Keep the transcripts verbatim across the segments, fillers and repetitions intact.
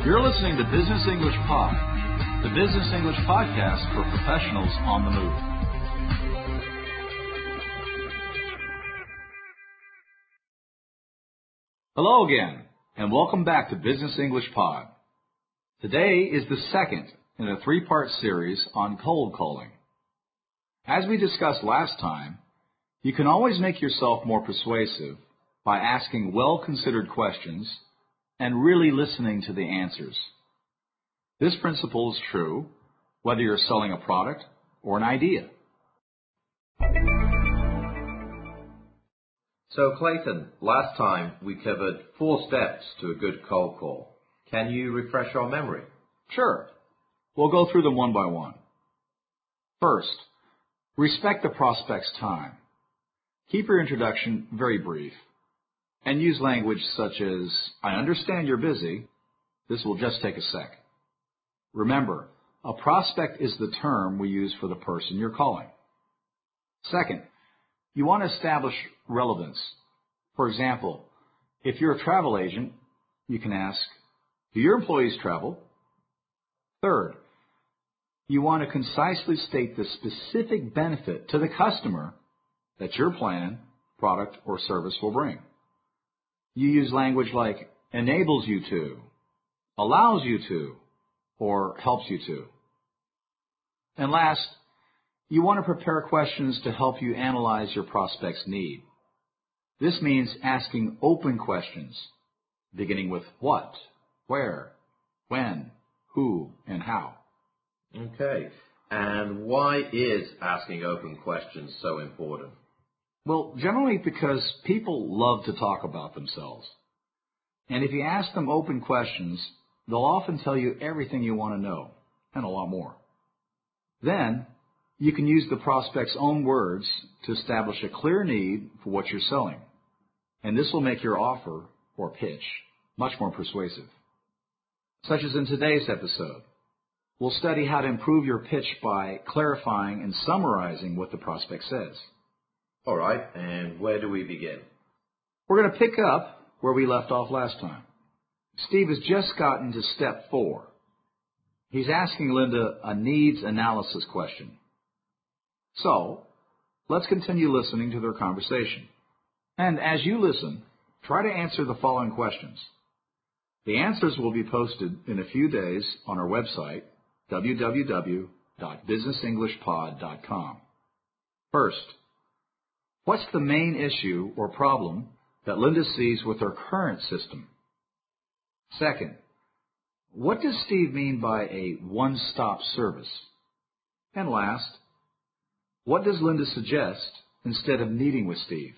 You're listening to Business English Pod, the Business English podcast for professionals on the move. Hello again, and welcome back to Business English Pod. Today is the second in a three-part series on cold calling. As we discussed last time, you can always make yourself more persuasive by asking well-considered questions and really listening to the answers. This principle is true whether you're selling a product or an idea. So Clayton, last time we covered four steps to a good cold call. Can you refresh our memory? Sure. We'll go through them one by one. First, respect the prospect's time. Keep your introduction very brief and use language such as, I understand you're busy. This will just take a sec. Remember, a prospect is the term we use for the person you're calling. Second, you want to establish relevance. For example, if you're a travel agent, you can ask, do your employees travel? Third, you want to concisely state the specific benefit to the customer that your plan, product, or service will bring. You use language like enables you to, allows you to, or helps you to. And last, you want to prepare questions to help you analyze your prospect's need. This means asking open questions, beginning with what, where, when, who, and how. Okay. And why is asking open questions so important? Well, generally because people love to talk about themselves. And if you ask them open questions, they'll often tell you everything you want to know, and a lot more. Then, you can use the prospect's own words to establish a clear need for what you're selling. And this will make your offer, or pitch, much more persuasive. Such as in today's episode, we'll study how to improve your pitch by clarifying and summarizing what the prospect says. All right, and where do we begin? We're going to pick up where we left off last time. Steve has just gotten to step four. He's asking Linda a needs analysis question. So, let's continue listening to their conversation. And as you listen, try to answer the following questions. The answers will be posted in a few days on our website, w w w dot business english pod dot com. First, what's the main issue or problem that Linda sees with her current system? Second, what does Steve mean by a one-stop service? And last, what does Linda suggest instead of meeting with Steve?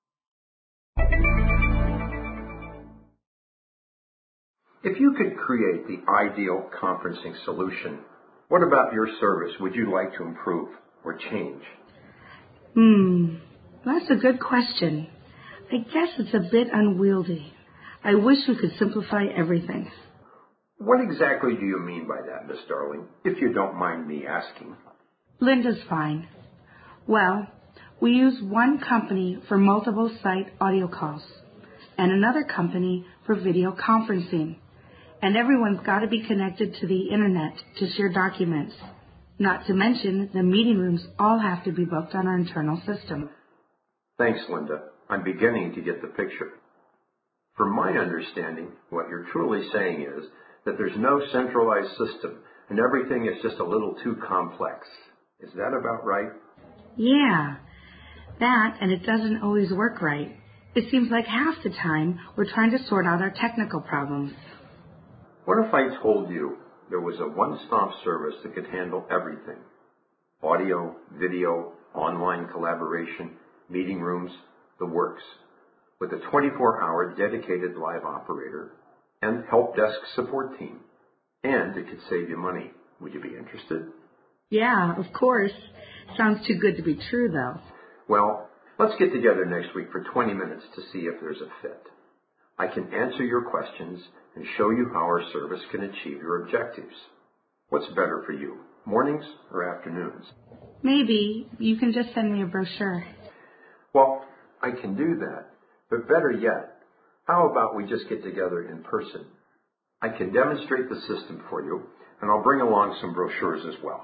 If you could create the ideal conferencing solution, what about your service would you like to improve or change? Hmm, that's a good question. I guess it's a bit unwieldy. I wish we could simplify everything. What exactly do you mean by that, Miss Darling, if you don't mind me asking? Linda's fine. Well, we use one company for multiple site audio calls and another company for video conferencing. And everyone's got to be connected to the internet to share documents. Not to mention, the meeting rooms all have to be booked on our internal system. Thanks, Linda. I'm beginning to get the picture. From my understanding, what you're truly saying is that there's no centralized system and everything is just a little too complex. Is that about right? Yeah, that, and it doesn't always work right. It seems like half the time we're trying to sort out our technical problems. What if I told you there was a one-stop service that could handle everything? Audio, video, online collaboration, meeting rooms, the works, with a twenty-four hour dedicated live operator and help desk support team. And it could save you money. Would you be interested? Yeah, of course. Sounds too good to be true, though. Well, let's get together next week for twenty minutes to see if there's a fit. I can answer your questions and show you how our service can achieve your objectives. What's better for you, mornings or afternoons? Maybe you can just send me a brochure. Well, I can do that, but better yet, how about we just get together in person? I can demonstrate the system for you, and I'll bring along some brochures as well.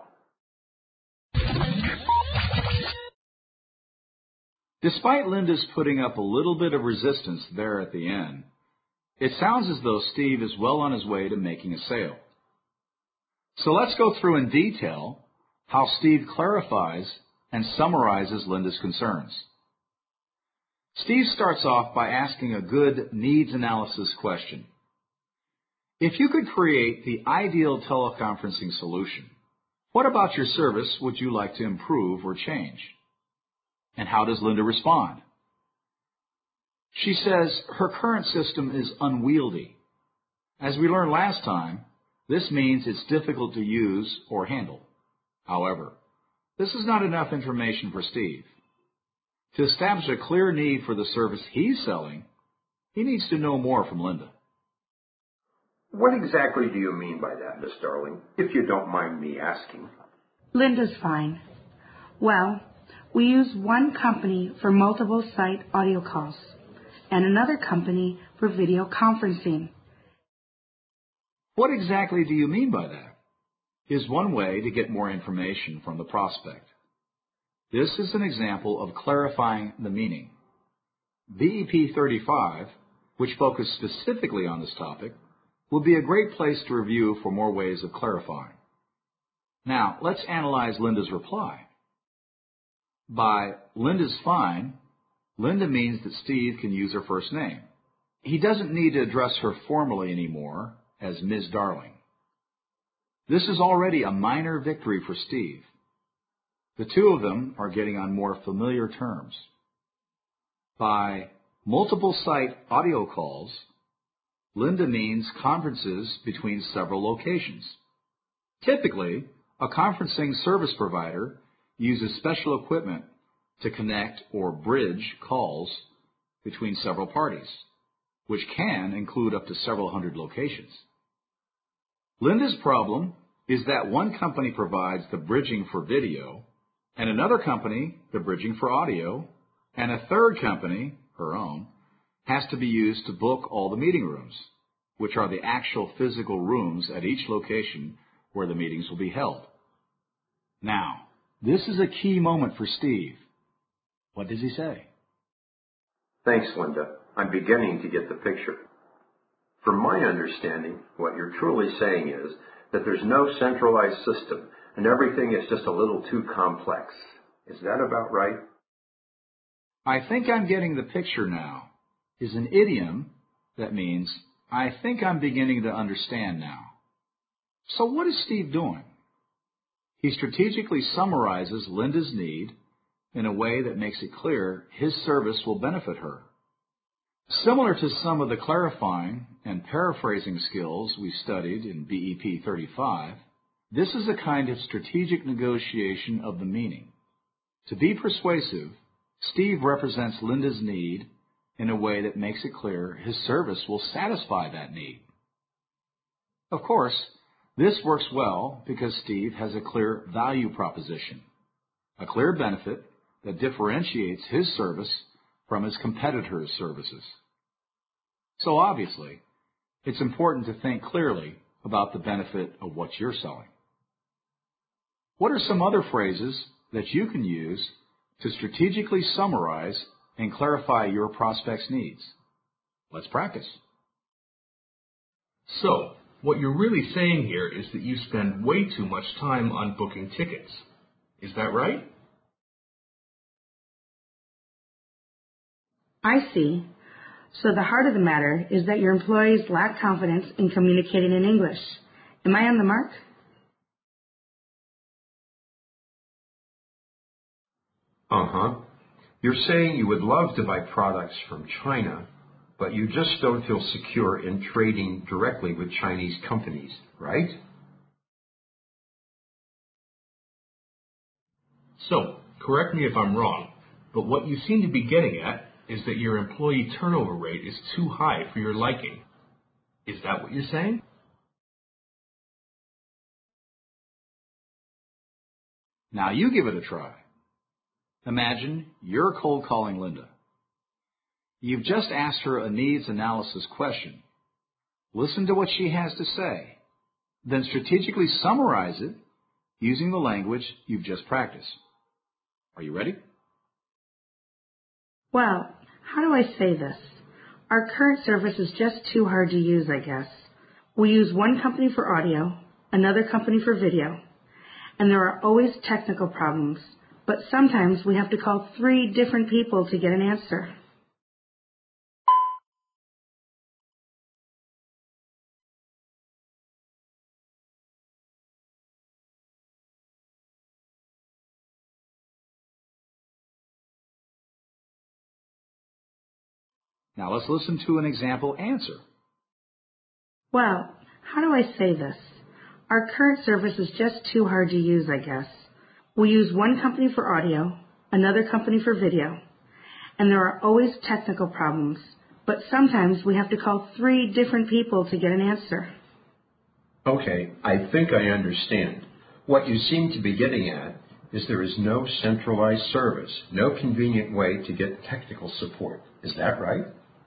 Despite Linda's putting up a little bit of resistance there at the end, it sounds as though Steve is well on his way to making a sale. So let's go through in detail how Steve clarifies and summarizes Linda's concerns. Steve starts off by asking a good needs analysis question. If you could create the ideal teleconferencing solution, what about your service would you like to improve or change? And how does Linda respond? She says her current system is unwieldy. As we learned last time, this means it's difficult to use or handle. However, this is not enough information for Steve. To establish a clear need for the service he's selling, he needs to know more from Linda. What exactly do you mean by that, Miss Darling, if you don't mind me asking? Linda's fine. Well, we use one company for multiple site audio calls and another company for video conferencing. What exactly do you mean by that? Is one way to get more information from the prospect. This is an example of clarifying the meaning. B E P thirty-five, which focuses specifically on this topic, will be a great place to review for more ways of clarifying. Now, let's analyze Linda's reply. By Linda's fine, Linda means that Steve can use her first name. He doesn't need to address her formally anymore as Miz Darling. This is already a minor victory for Steve. The two of them are getting on more familiar terms. By multiple site audio calls, Linda means conferences between several locations. Typically, a conferencing service provider uses special equipment to connect or bridge calls between several parties, which can include up to several hundred locations. Linda's problem is that one company provides the bridging for video, and another company the bridging for audio, and a third company, her own, has to be used to book all the meeting rooms, which are the actual physical rooms at each location where the meetings will be held. Now, this is a key moment for Steve. What does he say? Thanks, Linda. I'm beginning to get the picture. From my understanding, what you're truly saying is that there's no centralized system and everything is just a little too complex. Is that about right? I think I'm getting the picture now is an idiom that means I think I'm beginning to understand now. So what is Steve doing? He strategically summarizes Linda's need in a way that makes it clear his service will benefit her. Similar to some of the clarifying and paraphrasing skills we studied in B E P thirty-five, this is a kind of strategic negotiation of the meaning. To be persuasive, Steve represents Linda's need in a way that makes it clear his service will satisfy that need. Of course, this works well because Steve has a clear value proposition, a clear benefit that differentiates his service from his competitors' services. So obviously, it's important to think clearly about the benefit of what you're selling. What are some other phrases that you can use to strategically summarize and clarify your prospect's needs? Let's practice. So, what you're really saying here is that you spend way too much time on booking tickets. Is that right? I see. So the heart of the matter is that your employees lack confidence in communicating in English. Am I on the mark? Uh-huh. You're saying you would love to buy products from China, but you just don't feel secure in trading directly with Chinese companies, right? So, correct me if I'm wrong, but what you seem to be getting at is that your employee turnover rate is too high for your liking. Is that what you're saying? Now you give it a try. Imagine you're cold calling Linda. You've just asked her a needs analysis question. Listen to what she has to say. Then strategically summarize it using the language you've just practiced. Are you ready? Well, how do I say this? Our current service is just too hard to use, I guess. We use one company for audio, another company for video, and there are always technical problems, but sometimes we have to call three different people to get an answer. Now let's listen to an example answer. Well, how do I say this? Our current service is just too hard to use, I guess. We use one company for audio, another company for video, and there are always technical problems, but sometimes we have to call three different people to get an answer. Okay, I think I understand. What you seem to be getting at is there is no centralized service, no convenient way to get technical support. Is that right?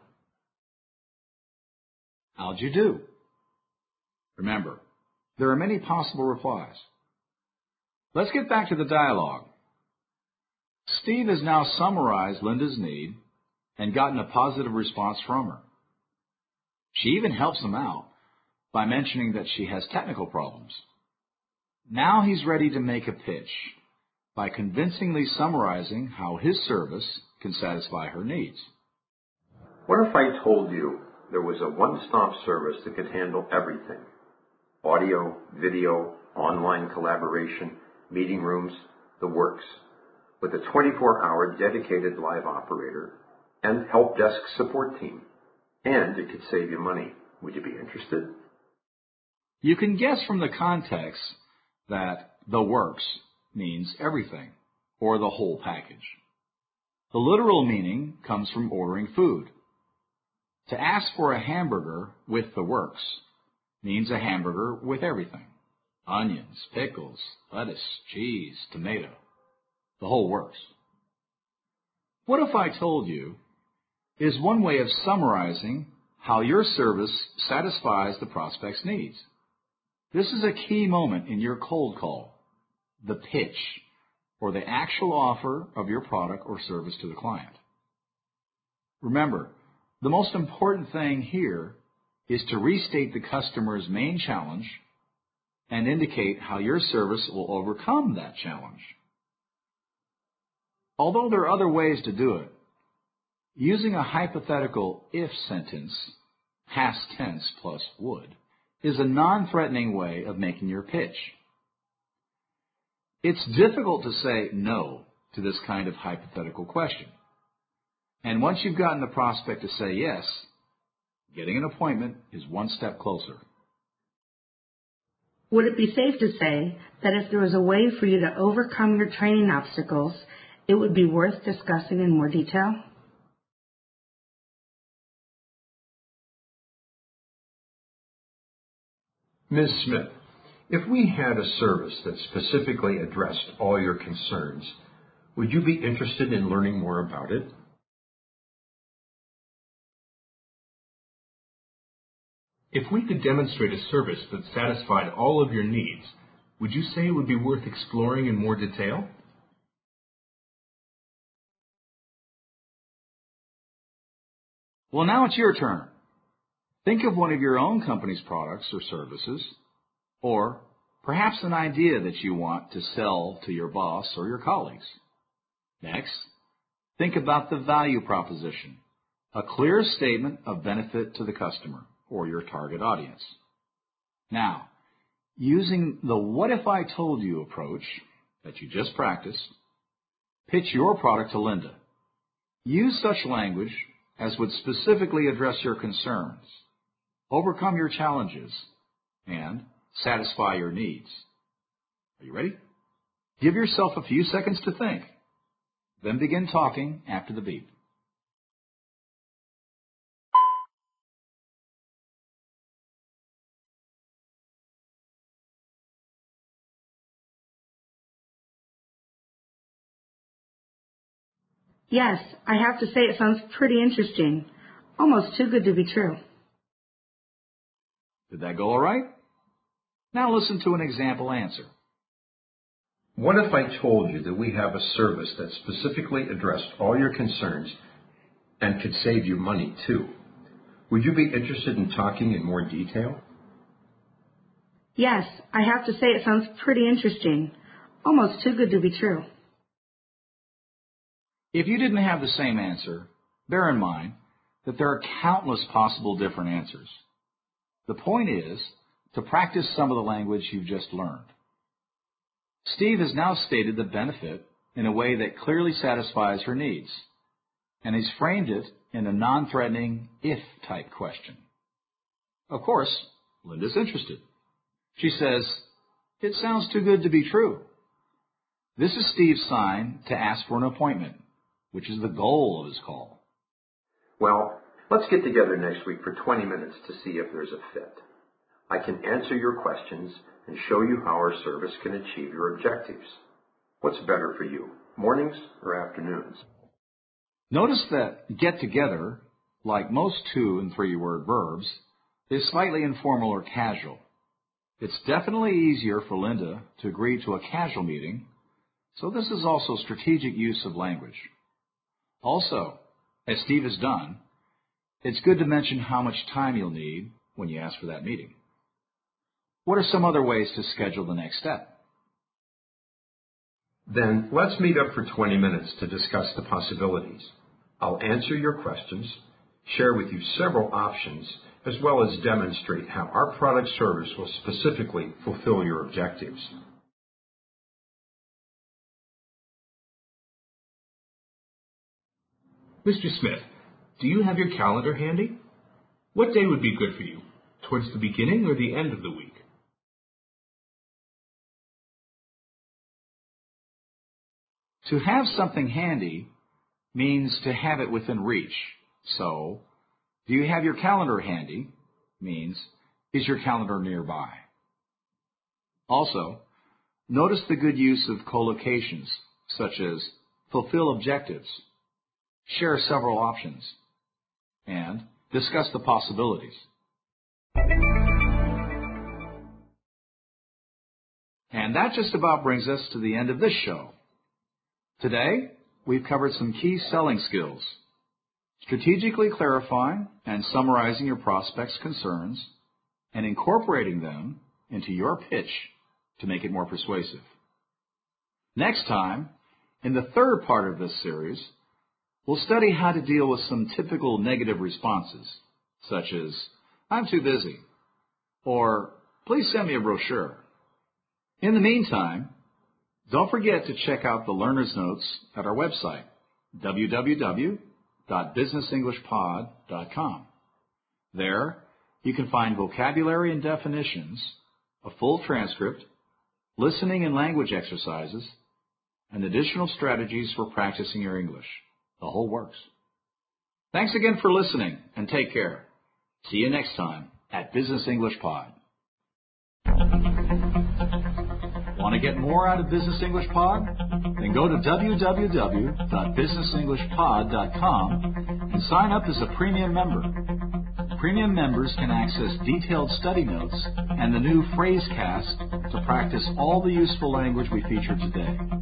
How'd you do? Remember, there are many possible replies. Let's get back to the dialogue. Steve has now summarized Linda's need and gotten a positive response from her. She even helps him out by mentioning that she has technical problems. Now he's ready to make a pitch by convincingly summarizing how his service can satisfy her needs. What if I told you there was a one-stop service that could handle everything? Audio, video, online collaboration, meeting rooms, the works, with a twenty-four hour dedicated live operator and help desk support team. And it could save you money. Would you be interested? You can guess from the context that the works means everything, or the whole package. The literal meaning comes from ordering food. To ask for a hamburger with the works means a hamburger with everything. Onions, pickles, lettuce, cheese, tomato. The whole works. What if I told you is one way of summarizing how your service satisfies the prospect's needs. This is a key moment in your cold call, the pitch, or the actual offer of your product or service to the client. Remember, the most important thing here is to restate the customer's main challenge and indicate how your service will overcome that challenge. Although there are other ways to do it, using a hypothetical if sentence, past tense plus would, is a non-threatening way of making your pitch. It's difficult to say no to this kind of hypothetical question. And once you've gotten the prospect to say yes, getting an appointment is one step closer. Would it be safe to say that if there was a way for you to overcome your training obstacles, it would be worth discussing in more detail? Miz Smith, if we had a service that specifically addressed all your concerns, would you be interested in learning more about it? If we could demonstrate a service that satisfied all of your needs, would you say it would be worth exploring in more detail? Well, now it's your turn. Think of one of your own company's products or services, or perhaps an idea that you want to sell to your boss or your colleagues. Next, think about the value proposition, a clear statement of benefit to the customer or your target audience. Now, using the what if I told you approach that you just practiced, pitch your product to Linda. Use such language as would specifically address your concerns, overcome your challenges, and satisfy your needs. Are you ready? Give yourself a few seconds to think, then begin talking after the beep. Yes, I have to say it sounds pretty interesting. Almost too good to be true. Did that go all right? Now listen to an example answer. What if I told you that we have a service that specifically addressed all your concerns and could save you money too? Would you be interested in talking in more detail? Yes, I have to say it sounds pretty interesting. Almost too good to be true. If you didn't have the same answer, bear in mind that there are countless possible different answers. The point is to practice some of the language you've just learned. Steve has now stated the benefit in a way that clearly satisfies her needs, and he's framed it in a non-threatening if-type question. Of course, Linda's interested. She says, "It sounds too good to be true." This is Steve's sign to ask for an appointment, which is the goal of his call. Well, let's get together next week for twenty minutes to see if there's a fit. I can answer your questions and show you how our service can achieve your objectives. What's better for you, mornings or afternoons? Notice that get together, like most two and three word verbs, is slightly informal or casual. It's definitely easier for Linda to agree to a casual meeting, so this is also strategic use of language. Also, as Steve has done, it's good to mention how much time you'll need when you ask for that meeting. What are some other ways to schedule the next step? Then let's meet up for twenty minutes to discuss the possibilities. I'll answer your questions, share with you several options, as well as demonstrate how our product service will specifically fulfill your objectives. Mister Smith, do you have your calendar handy? What day would be good for you? Towards the beginning or the end of the week? To have something handy means to have it within reach. So, do you have your calendar handy means, is your calendar nearby? Also, notice the good use of collocations, such as fulfill objectives, share several options, and discuss the possibilities. And that just about brings us to the end of this show. Today, we've covered some key selling skills, strategically clarifying and summarizing your prospect's concerns and incorporating them into your pitch to make it more persuasive. Next time, in the third part of this series, we'll study how to deal with some typical negative responses, such as, "I'm too busy," or "Please send me a brochure." In the meantime, don't forget to check out the learner's notes at our website, w w w dot business english pod dot com. There, you can find vocabulary and definitions, a full transcript, listening and language exercises, and additional strategies for practicing your English. The whole works. Thanks again for listening, and take care. See you next time at Business English Pod. Want to get more out of Business English Pod? Then go to w w w dot business english pod dot com and sign up as a premium member. Premium members can access detailed study notes and the new Phrasecast to practice all the useful language we featured today.